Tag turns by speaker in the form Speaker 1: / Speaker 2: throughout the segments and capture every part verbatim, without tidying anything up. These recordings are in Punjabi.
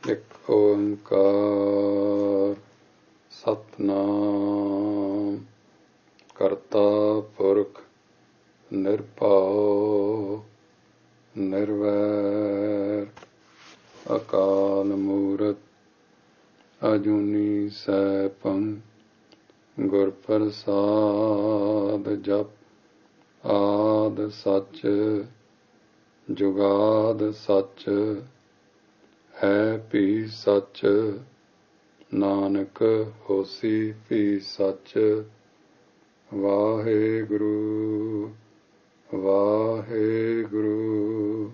Speaker 1: ਇੱਕ ਓੰਕਾਰ ਸਤਿਨਾਮ ਕਰਤਾ ਪੁਰਖ ਨਿਰਭਉ ਨਿਰਵੈਰ ਅਕਾਲ ਮੂਰਤ ਅਜੂਨੀ ਸੈਭੰ ਗੁਰ ਪ੍ਰਸਾਦ ਜਪ ਆਦਿ ਸੱਚ ਜੁਗਾਦ ਸੱਚ ਹੈ ਭੀ ਸੱਚ ਨਾਨਕ ਹੋਸੀ ਭੀ ਸੱਚ। ਵਾਹਿਗੁਰੂ ਵਾਹਿਗੁਰੂ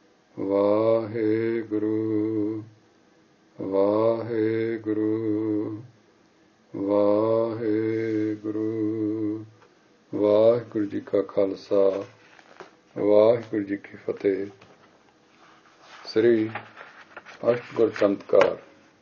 Speaker 1: ਵਾਹਿਗੁਰੂ ਵਾਹਿਗੁਰੂ ਵਾਹਿਗੁਰੂ। ਵਾਹਿਗੁਰੂ ਜੀ ਕਾ ਖਾਲਸਾ ਵਾਹਿਗੁਰੂ ਜੀ ਕੀ ਫਤਿਹ। ਸ੍ਰੀ ਅਸ਼ਟਗੁਰ ਚਮਤਕਾਰ।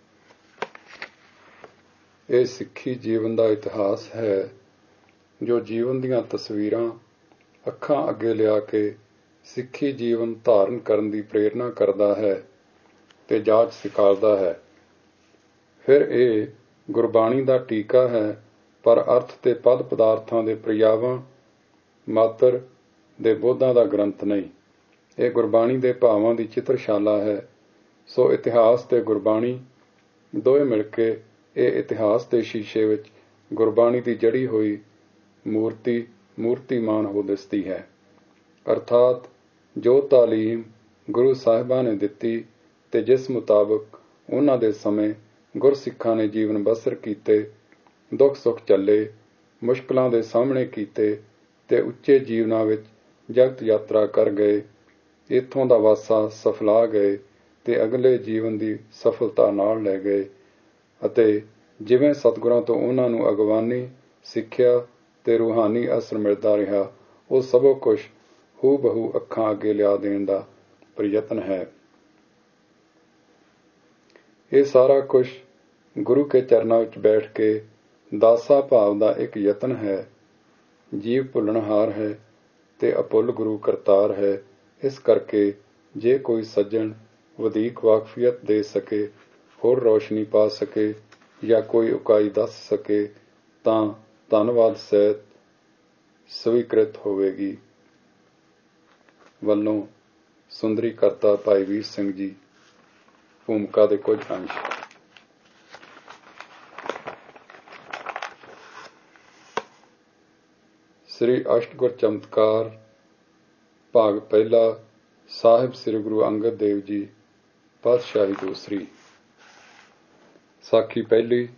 Speaker 1: ਇਹ ਸਿੱਖੀ ਜੀਵਨ ਦਾ ਇਤਿਹਾਸ ਹੈ ਜੋ ਜੀਵਨ ਦੀਆਂ ਤਸਵੀਰਾਂ ਅੱਖਾਂ ਅੱਗੇ ਲਿਆ ਕੇ ਸਿੱਖੀ ਜੀਵਨ ਧਾਰਨ ਕਰਨ ਦੀ ਪ੍ਰੇਰਨਾ ਕਰਦਾ ਹੈ ਤੇ ਜਾਂਚ ਸਿਖਾਲਦਾ ਹੈ। ਫਿਰ ਇਹ ਗੁਰਬਾਣੀ ਦਾ ਟੀਕਾ ਹੈ, ਪਰ ਅਰਥ ਤੇ ਪਦ ਪਦਾਰਥਾਂ ਦੇ ਪ੍ਰਯਾਵਾਂ ਮਾਤਰ ਦੇ ਬੋਧਾਂ ਦਾ ਗ੍ਰੰਥ ਨਹੀਂ। ਇਹ ਗੁਰਬਾਣੀ ਦੇ ਭਾਵਾਂ ਦੀ ਚਿੱਤਰਸ਼ਾਲਾ ਹੈ। ਸੋ ਇਤਿਹਾਸ ਤੇ ਗੁਰਬਾਣੀ ਦੋਵੇਂ ਮਿਲ ਕੇ ਇਹ ਇਤਿਹਾਸ ਦੇ ਸ਼ੀਸ਼ੇ ਵਿੱਚ ਗੁਰਬਾਣੀ ਦੀ ਜੜੀ ਹੋਈ ਮੂਰਤੀ ਮੂਰਤੀਮਾਨ ਹੋ ਦਿਸਦੀ ਹੈ। ਅਰਥਾਤ ਜੋ ਤਾਲੀਮ ਗੁਰੂ ਸਾਹਿਬਾਂ ਨੇ ਦਿੱਤੀ ਤੇ ਜਿਸ ਮੁਤਾਬਕ ਉਹਨਾਂ ਦੇ ਸਮੇਂ ਗੁਰਸਿੱਖਾਂ ਨੇ ਜੀਵਨ ਬਸਰ ਕੀਤੇ, ਦੁੱਖ ਸੁੱਖ ਚੱਲੇ, ਮੁਸ਼ਕਲਾਂ ਦੇ ਸਾਹਮਣੇ ਕੀਤੇ ਤੇ ਉੱਚੇ ਜੀਵਨਾਂ ਵਿੱਚ ਜਗਤ ਯਾਤਰਾ ਕਰ ਗਏ, ਇੱਥੋਂ ਦਾ ਵਾਸਾ ਸਫਲਾ ਗਏ ਤੇ ਅਗਲੇ ਜੀਵਨ ਦੀ ਸਫਲਤਾ ਨਾਲ ਲੈ ਗਏ, ਅਤੇ ਜਿਵੇਂ ਸਤਿਗੁਰਾਂ ਤੋਂ ਉਹਨਾਂ ਨੂੰ ਅਗਵਾਨੀ ਸਿੱਖਿਆ ਤੇ ਰੂਹਾਨੀ ਅਸਰ ਮਿਲਦਾ ਰਿਹਾ, ਉਹ ਸਭੋ ਕੁਝ ਹੂ ਬਹੂ ਅੱਖਾਂ ਅੱਗੇ ਲਿਆ ਦੇਣ ਦਾ ਪ੍ਰਯਤਨ ਹੈ। ਇਹ ਸਾਰਾ ਕੁਝ ਗੁਰੂ ਕੇ ਚਰਨਾਂ ਵਿੱਚ ਬੈਠ ਕੇ ਦਾਸਾ ਭਾਵ ਦਾ ਇੱਕ ਯਤਨ ਹੈ। ਜੀਵ ਭੁੱਲਣਹਾਰ ਹੈ ਤੇ ਅਭੁੱਲ ਗੁਰੂ ਕਰਤਾਰ ਹੈ। ਇਸ ਕਰਕੇ ਜੇ ਕੋਈ ਸੱਜਣ ਵਧੀਕ ਵਾਕਫੀਅਤ ਦੇ ਸਕੇ, ਹੋਰ ਰੌਸ਼ਨੀ ਪਾ ਸਕੇ ਜਾਂ ਕੋਈ ਉਕਾਈ ਦੱਸ ਸਕੇ ਤਾਂ ਧੰਨਵਾਦ ਸਹਿਤ ਸਵੀਕ੍ਰਿਤ ਹੋਵੇਗੀ। ਵੱਲੋਂ ਸੁੰਦਰੀ ਕਰਤਾ ਭਾਈ ਵੀਰ ਸਿੰਘ ਜੀ। ਭੂਮਿਕਾ ਦੇ ਕੁਝ ਅੰਸ਼। ਸ੍ਰੀ ਅਸ਼ਟਗੁਰ ਚਮਤਕਾਰ ਭਾਗ ਪਹਿਲਾ। ਸਾਹਿਬ ਸ੍ਰੀ ਗੁਰੂ ਅੰਗਦ ਦੇਵ ਜੀ ਪਾਤਸ਼ਾਹੀ ਦੂਸਰੀ। ਸਾਖੀ ਪਹਿਲੀ।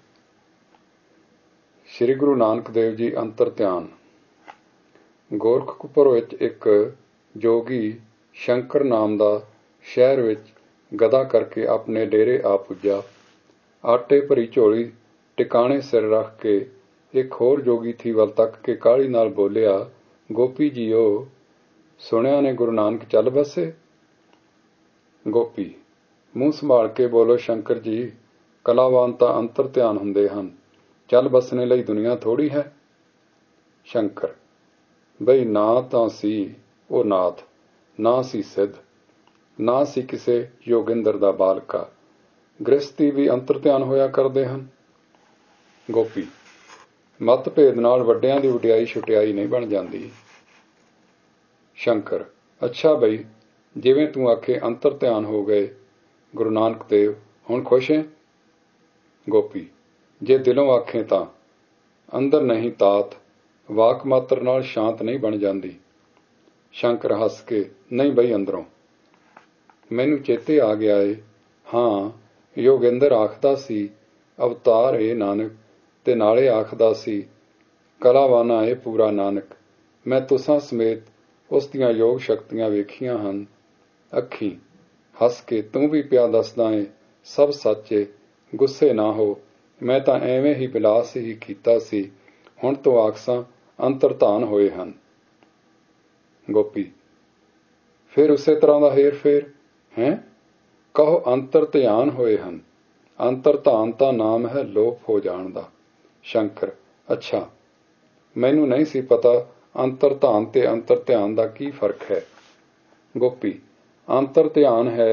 Speaker 1: ਸ੍ਰੀ ਗੁਰੂ ਨਾਨਕ ਦੇਵ ਜੀ ਅੰਤਰ ਧਿਆਨ। ਗੋਰਖਪੁਰ ਵਿੱਚ ਇੱਕ ਜੋਗੀ ਸ਼ੰਕਰ ਨਾਮ ਦਾ ਸ਼ਹਿਰ ਵਿੱਚ ਗਦਾ ਕਰਕੇ ਆਪਣੇ ਡੇਰੇ ਆ ਪੁੱਜਾ। ਆਟੇ ਭਰੀ ਝੋਲੀ ਟਿਕਾਣੇ ਸਿਰ ਰੱਖ ਕੇ ਇੱਕ ਹੋਰ ਜੋਗੀ ਥੀ ਵੱਲ ਤੱਕ ਕੇ ਕਾਹਲੀ ਨਾਲ ਬੋਲਿਆ, ਗੋਪੀ ਜੀਓ, ਸੁਣਿਆ ਨੇ ਗੁਰੂ ਨਾਨਕ ਚੱਲ ਬਸੇ। ਗੋਪੀ, ਮੂੰਹ ਸੰਭਾਲ ਕੇ ਬੋਲੋ ਸ਼ੰਕਰ ਜੀ, ਕਲਾਵਾਨ ਤਾਂ ਅੰਤਰ ਧਿਆਨ ਹੁੰਦੇ ਹਨ, ਚੱਲ ਬਸਣੇ ਲਈ ਦੁਨੀਆ ਥੋੜ੍ਹੀ ਹੈ। ਸ਼ੰਕਰ, ਬਈ ਨਾ ਤਾਂ ਸੀ ਉਹ ਨਾਥ, ਨਾ ਸੀ ਸਿੱਧ, ਨਾ ਸੀ ਕਿਸੇ ਯੋਗਿੰਦਰ ਦਾ ਬਾਲਕਾ, ਗ੍ਰਸਤੀ ਵੀ ਅੰਤਰ ਧਿਆਨ ਹੋਇਆ ਕਰਦੇ ਹਨ। ਗੋਪੀ, ਮਤ ਭੇਦ ਨਾਲ ਵੱਡਿਆਂ ਦੀ ਵਡਿਆਈ ਛੁਟਿਆਈ ਨਹੀਂ ਬਣ ਜਾਂਦੀ। ਸ਼ੰਕਰ, ਅੱਛਾ ਬਈ, ਜਿਵੇਂ ਤੂੰ ਆਖੇ ਅੰਤਰ ਧਿਆਨ ਹੋ ਗਏ ਗੁਰੂ ਨਾਨਕ ਦੇਵ, ਹੁਣ ਖੁਸ਼ ਹੈ। ਗੋਪੀ, ਜੇ ਦਿਲੋਂ ਆਖੇ ਤਾਂ ਅੰਦਰ ਨਹੀਂ ਤਾਤ, ਵਾਕ ਮਾਤਰ ਨਾਲ ਸ਼ਾਂਤ ਨਹੀਂ ਬਣ ਜਾਂਦੀ। ਸ਼ੰਕਰ ਹੱਸ ਕੇ, ਨਹੀਂ ਬਈ ਅੰਦਰੋਂ। ਮੈਨੂੰ ਚੇਤੇ ਆ ਗਿਆ ਏ, ਹਾਂ ਯੋਗਿੰਦਰ ਆਖਦਾ ਸੀ ਅਵਤਾਰ ਏ ਨਾਨਕ, ਤੇ ਨਾਲੇ ਆਖਦਾ ਸੀ ਕਲਾਵਾਨਾ ਏ ਪੂਰਾ ਨਾਨਕ। ਮੈਂ ਤੁਸਾਂ ਸਮੇਤ ਉਸ ਦੀਆਂ ਯੋਗ ਸ਼ਕਤੀਆਂ ਵੇਖੀਆਂ ਹਨ ਅੱਖੀਂ। ਹੱਸ ਕੇ, ਤੂੰ ਵੀ ਪਿਆ ਦੱਸਦਾ ਏ ਸਭ ਸੱਚ ਏ, ਗੁੱਸੇ ਨਾ ਹੋ, ਮੈਂ ਤਾਂ ਐਵੇਂ ਹੀ ਬਿਲਾਸ ਹੀ ਕੀਤਾ ਸੀ, ਹੁਣ ਤੋਂ ਆਖਸਾਂ ਅੰਤਰਧਾਨ ਹੋਏ ਹਨ। ਗੋਪੀ, ਫਿਰ ਉਸੇ ਤਰ੍ਹਾਂ ਦਾ ਹੇਰ ਫੇਰ ਹੈਂ? ਕਹੋ ਅੰਤਰ ਧਿਆਨ ਹੋਏ ਹਨ। ਅੰਤਰਧਾਨ ਤਾਂ ਨਾਮ ਹੈ ਲੋਪ ਹੋ ਜਾਣ ਦਾ। ਸ਼ੰਕਰ, ਅੱਛਾ, ਮੈਨੂੰ ਨਹੀਂ ਸੀ ਪਤਾ ਅੰਤਰਧਾਨ ਤੇ ਅੰਤਰ ਧਿਆਨ ਦਾ ਕੀ ਫਰਕ ਹੈ। ਗੋਪੀ, ਅੰਤਰ ਧਿਆਨ ਹੈ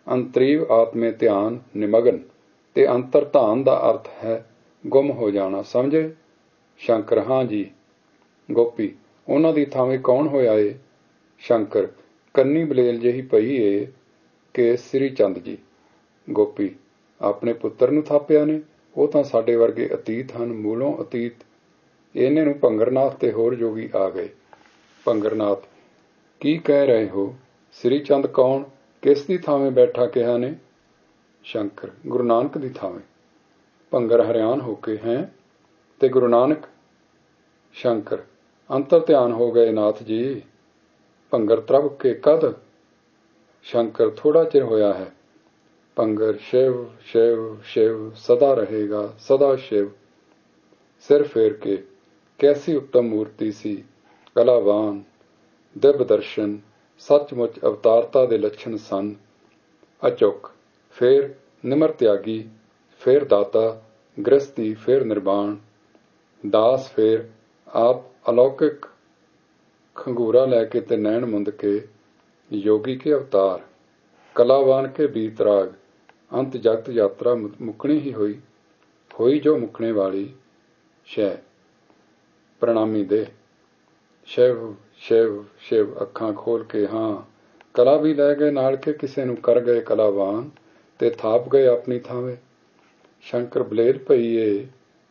Speaker 1: ਅੰਤਰੀਵ ਆਤਮੇ ਧਿਆਨ ਨਿਮਗਨ ਤੇ ਅੰਤਰ ਧਾਨ ਦਾ ਅਰਥ ਹੈ ਗੁੰਮ ਹੋ ਜਾਣਾ। ਸਮਝੇ? ਸ਼ੰਕਰ ਹਾਂ ਜੀ। ਗੋਪੀ ਉਹਨਾਂ ਦੀ ਥਾਵੇਂ ਕੌਣ ਹੋਇਆ ਏ? ਸ਼ੰਕਰ ਕੰਨੀ ਬਲੇਲ ਜਿਹੀ ਪਈ ਏ ਕਿ ਸ੍ਰੀ ਚੰਦ ਜੀ। ਗੋਪੀ ਆਪਣੇ ਪੁੱਤਰ ਨੂੰ ਥਾਪਿਆ ਨੇ? ਉਹ ਤਾਂ ਸਾਡੇ ਵਰਗੇ ਅਤੀਤ ਹਨ, ਮੂਲੋਂ ਅਤੀਤ। ਇਹਨੇ ਨੂੰ ਭੰਗਰਨਾਥ ਤੇ ਹੋਰ ਜੋਗੀ ਆ ਗਏ। ਭੰਗਰਨਾਥ ਕੀ ਕਹਿ ਰਹੇ ਹੋ? ਸ੍ਰੀ ਚੰਦ ਕੌਣ? ਕਿਸ ਦੀ ਥਾਵੇਂ ਬੈਠਾ ਕਿਹਾ ਨੇ? ਸ਼ੰਕਰ ਗੁਰੂ ਨਾਨਕ ਦੀ ਥਾਵੇਂ। ਭੰਗਰ ਹੈਰਾਨ ਹੋ ਕੇ ਹੈਂ ਤੇ ਗੁਰੂ ਨਾਨਕ? ਸ਼ੰਕਰ ਅੰਤਰ ਧਿਆਨ ਹੋ ਗਏ ਨਾਥ ਜੀ। ਭੰਗਰ ਤਰਬ ਕੇ ਕਦ? ਸ਼ੰਕਰ ਥੋੜਾ ਚਿਰ ਹੋਇਆ ਹੈ। ਭੰਗਰ ਸ਼ਿਵ ਸ਼ਿਵ ਸ਼ਿਵ ਸਦਾ ਰਹੇਗਾ, ਸਦਾ ਸ਼ਿਵ। ਸਿਰ ਫੇਰ ਕੇ ਕੈਸੀ ਉੱਤਮ ਮੂਰਤੀ ਸੀ, ਕਲਾਵਾਨ, ਦਿਵ ਦਰਸ਼ਨ, ਸੱਚਮੁੱਚ ਅਵਤਾਰਤਾ ਦੇ ਲੱਛਣ ਸਨ। ਅਚੁੱਕ, ਫੇਰ ਨਿਮਰ ਤਿਆਗੀ, ਫੇਰ ਦਾਤਾ, ਗ੍ਰਸਤੀ, ਫੇਰ ਨਿਰਵਾਣ, ਦਾਸ, ਫੇਰ ਆਪ ਅਲੌਕਿਕ, ਖੰਗੂਰਾ ਲੈ ਕੇ ਤੇ ਨੈਣ ਮੁੰਦ ਕੇ, ਯੋਗੀ ਕੇ ਅਵਤਾਰ, ਕਲਾਵਾਨ ਕੇ ਬੀਤਰਾਗ। ਅੰਤ ਜਗਤ ਯਾਤਰਾ ਮੁੱਕਣੀ ਹੀ ਹੋਈ, ਹੋਈ ਜੋ ਮੁੱਕਣੇ ਵਾਲੀ ਸ਼ੈ। ਪ੍ਰਣਾਮੀ ਦੇ। ਸ਼ਿਵ ਸ਼ਿਵ ਸ਼ਿਵ ਅੱਖਾਂ ਖੋਲ ਕੇ ਹਾਂ। ਕਲਾ ਵੀ ਲੈ ਗਏ ਨਾਲ ਕੇ ਕਿਸੇ ਨੂੰ ਕਰ ਗਏ ਕਲਾਵਾਨ ਤੇ ਥਾਪ ਗਏ ਆਪਣੀ ਥਾਵੇਂ। ਸ਼ੰਕਰ ਬਲੇਲ ਪਈ ਏ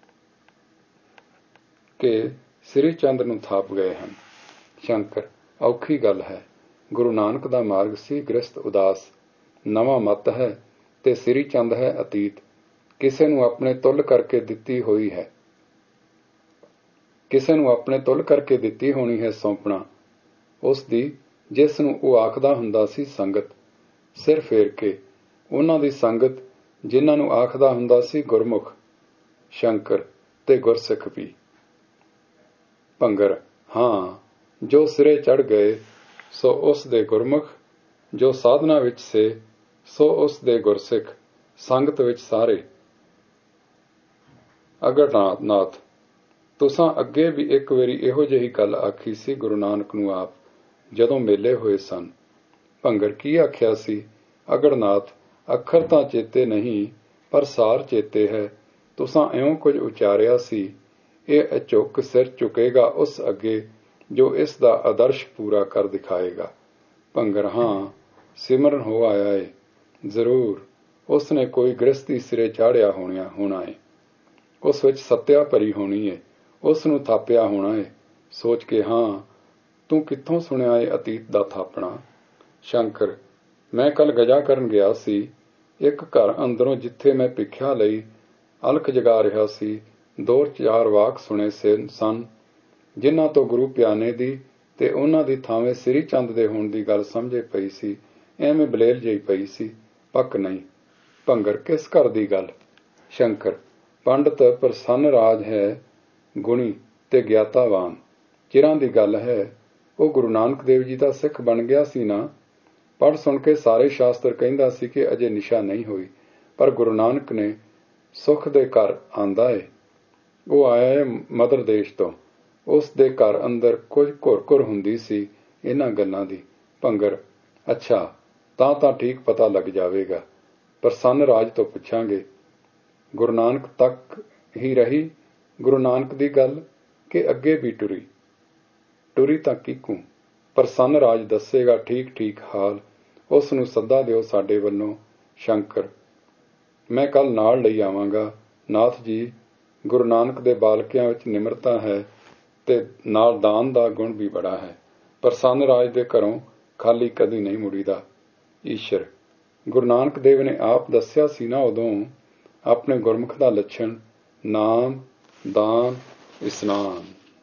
Speaker 1: ਕਿ ਸ੍ਰੀ ਚੰਦ ਨੂੰ ਥਾਪ ਗਏ ਹਨ। ਸ਼ੰਕਰ ਔਖੀ ਗੱਲ ਹੈ। ਗੁਰੂ ਨਾਨਕ ਦਾ ਮਾਰਗ ਸੀ ਗ੍ਰਸਤ ਉਦਾਸ, ਨਵਾਂ ਮੱਤ ਹੈ ਤੇ ਸ੍ਰੀ ਚੰਦ ਹੈ ਅਤੀਤ। ਕਿਸੇ ਨੂੰ ਆਪਣੇ ਤੁੱਲ ਕਰਕੇ ਦਿੱਤੀ ਹੋਈ ਹੈ, ਕਿਸੇ ਨੂੰ ਆਪਣੇ ਤੁੱਲ ਕਰਕੇ ਦਿੱਤੀ ਹੋਣੀ ਹੈ ਸੌਂਪਣਾ ਉਸ ਦੀ, ਜਿਸ ਨੂੰ ਉਹ ਆਖਦਾ ਹੁੰਦਾ ਸੀ ਸੰਗਤ। ਸਿਰ ਫੇਰ ਕੇ ਉਹਨਾਂ ਦੀ ਸੰਗਤ ਜਿਨ੍ਹਾਂ ਨੂੰ ਆਖਦਾ ਹੁੰਦਾ ਸੀ ਗੁਰਮੁਖ। ਸ਼ੰਕਰ ਤੇ ਗੁਰਸਿੱਖ ਵੀ। ਭੰਗਰ ਹਾਂ, ਜੋ ਸਿਰੇ ਚੜ੍ਹ ਗਏ ਸੋ ਉਸ ਦੇ ਗੁਰਮੁਖ, ਜੋ ਸਾਧਨਾ ਵਿੱਚ ਸੇ ਸੋ ਉਸ ਦੇ ਗੁਰਸਿੱਖ, ਸੰਗਤ ਵਿੱਚ ਸਾਰੇ। ਅਗਰਨਾਥ ਤੁਸਾਂ ਅੱਗੇ ਵੀ ਇੱਕ ਵਾਰੀ ਇਹੋ ਜਿਹੀ ਗੱਲ ਆਖੀ ਸੀ ਗੁਰੂ ਨਾਨਕ ਨੂੰ ਆਪ, ਜਦੋਂ ਮੇਲੇ ਹੋਏ ਸਨ। ਭੰਗਰ ਕੀ ਆਖਿਆ ਸੀ? ਅਗਰਨਾਥ ਅੱਖਰ ਤਾਂ ਚੇਤੇ ਨਹੀਂ, ਪਰ ਸਾਰ ਚੇਤੇ ਹੈ। ਤੁਸਾਂ ਇਉਂ ਕੁਝ ਉਚਾਰਿਆ ਸੀ, ਇਹ ਅਚੁੱਕ ਸਿਰ ਝੁਕੇਗਾ ਉਸ ਅੱਗੇ ਜੋ ਇਸ ਦਾ ਆਦਰਸ਼ ਪੂਰਾ ਕਰ ਦਿਖਾਏਗਾ। ਭੰਗਰ ਹਾਂ, ਸਿਮਰਨ ਹੋ ਆਇਆ ਏ। ਜ਼ਰੂਰ ਉਸ ਨੇ ਕੋਈ ਗ੍ਰਸਤੀ ਸਿਰੇ ਚਾੜ੍ਹਿਆ ਹੋਣਿਆ ਹੋਣਾ ਏ, ਉਸ ਵਿੱਚ ਸੱਤਿਆ ਭਰੀ ਹੋਣੀ ਏ, ਉਸ ਨੂੰ ਥਾਪਿਆ ਹੋਣਾ ਏ। ਸੋਚ ਕੇ ਹਾਂ, ਤੂੰ ਕਿੱਥੋਂ ਸੁਣਿਆ ਏ ਅਤੀਤ ਦਾ ਥਾਪਣਾ? ਸ਼ੰਕਰ ਮੈਂ ਕੱਲ ਗਜਾ ਕਰਨ ਗਿਆ ਸੀ। ਇੱਕ ਘਰ ਅੰਦਰੋਂ ਜਿੱਥੇ ਮੈਂ ਭਿੱਖਿਆ ਲਈ ਅਲਖ ਜਗਾ ਰਿਹਾ ਸੀ, ਦੋ ਚਾਰ ਵਾਕ ਸੁਣੇ ਸਨ, ਜਿਨ੍ਹਾਂ ਤੋਂ ਗੁਰੂ ਪਿਆਨੇ ਦੀ ਤੇ ਉਹਨਾਂ ਦੀ ਥਾਵੇਂ ਸ੍ਰੀ ਚੰਦ ਦੇ ਹੋਣ ਦੀ ਗੱਲ ਸਮਝੇ ਪਈ ਸੀ। ਐਵੇਂ ਬਲੇਲ ਜਿਹੀ ਪਈ ਸੀ, ਪੱਕ ਨਹੀਂ। ਭੰਗਰ ਕਿਸ ਘਰ ਦੀ ਗੱਲ? ਸ਼ੰਕਰ ਪੰਡਤ ਪ੍ਰਸੰਨ ਰਾਜ ਹੈ, ਗੁਣੀ ਤੇ ਗਿਆਤਾਵਾਨ, ਚਿਰਾਂ ਦੀ ਗੱਲ ਹੈ। ਉਹ ਗੁਰੂ ਨਾਨਕ ਦੇਵ ਜੀ ਦਾ ਸਿੱਖ ਬਣ ਗਿਆ ਸੀ ਨਾ। ਪੜ੍ਹ ਸੁਣ ਕੇ ਸਾਰੇ ਸ਼ਾਸਤਰ ਕਹਿੰਦਾ ਸੀ ਕਿ ਅਜੇ ਨਿਸ਼ਾ ਨਹੀਂ ਹੋਈ, ਪਰ ਗੁਰੂ ਨਾਨਕ ਨੇ ਸੁੱਖ ਦੇ ਘਰ ਆਂਦਾ ਏ। ਉਹ ਆਇਆ ਏ ਮਦਰ ਦੇਸ਼ ਤੋਂ। ਉਸ ਦੇ ਘਰ ਅੰਦਰ ਕੁਝ ਘੁਰ ਘੁਰ ਹੁੰਦੀ ਸੀ ਇਹਨਾਂ ਗੱਲਾਂ ਦੀ। ਭੰਗਰ ਅੱਛਾ, ਤਾਂ ਤਾਂ ਠੀਕ ਪਤਾ ਲੱਗ ਜਾਵੇਗਾ। ਪ੍ਰਸੰਨ ਰਾਜ ਤੋਂ ਪੁੱਛਾਂਗੇ। ਗੁਰੂ ਨਾਨਕ ਤੱਕ ਹੀ ਰਹੀ ਗੁਰੂ ਨਾਨਕ ਦੀ ਗੱਲ ਕਿ ਅੱਗੇ ਵੀ ਟੁਰੀ? ਟੁਰੀ ਤਾਂ ਕਿਕੂ। ਪ੍ਰਸੰਨ ਰਾਜ ਦੱਸੇਗਾ ਠੀਕ ਠੀਕ ਹਾਲ। ਉਸ ਨੂੰ ਸੱਦਾ ਦਿਓ ਸਾਡੇ ਵੱਲੋਂ। ਸ਼ੰਕਰ ਮੈਂ ਕੱਲ ਨਾਲ ਲਈ ਆਵਾਂਗਾ। ਨਾਥ ਜੀ, ਗੁਰੂ ਨਾਨਕ ਦੇ ਬਾਲਕਿਆਂ ਵਿੱਚ ਨਿਮਰਤਾ ਹੈ ਤੇ ਨਾਲ ਦਾਨ ਦਾ ਗੁਣ ਵੀ ਬੜਾ ਹੈ। ਪ੍ਰਸੰਨ ਰਾਜ ਦੇ ਘਰੋਂ ਖਾਲੀ ਕਦੀ ਨਹੀਂ ਮੁੜੀਦਾ। ਈਸ਼ਰ ਗੁਰੂ ਨਾਨਕ ਦੇਵ ਨੇ ਆਪ ਦੱਸਿਆ ਸੀ ਨਾ ਉਦੋਂ, ਆਪਣੇ ਗੁਰਮੁਖ ਦਾ ਲੱਛਣ ਨਾਮ, ਦਾਨ, ਇਸਨਾਨ।